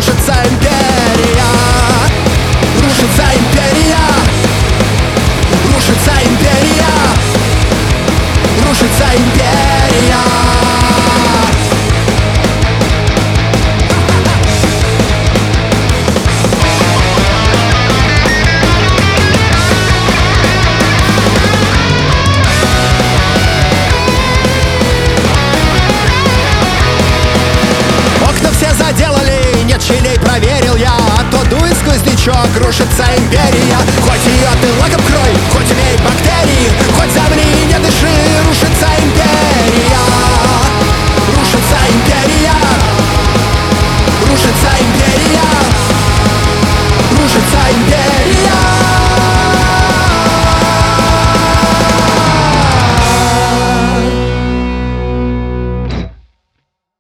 рушится империя. Рушится империя. Рушится империя. Рушится империя. Заделали, нет щелей, проверил я. А то дует сквознячок, рушится империя. Хоть ее ты локом крой, хоть имей бактерии, хоть замри, не дыши, рушится империя.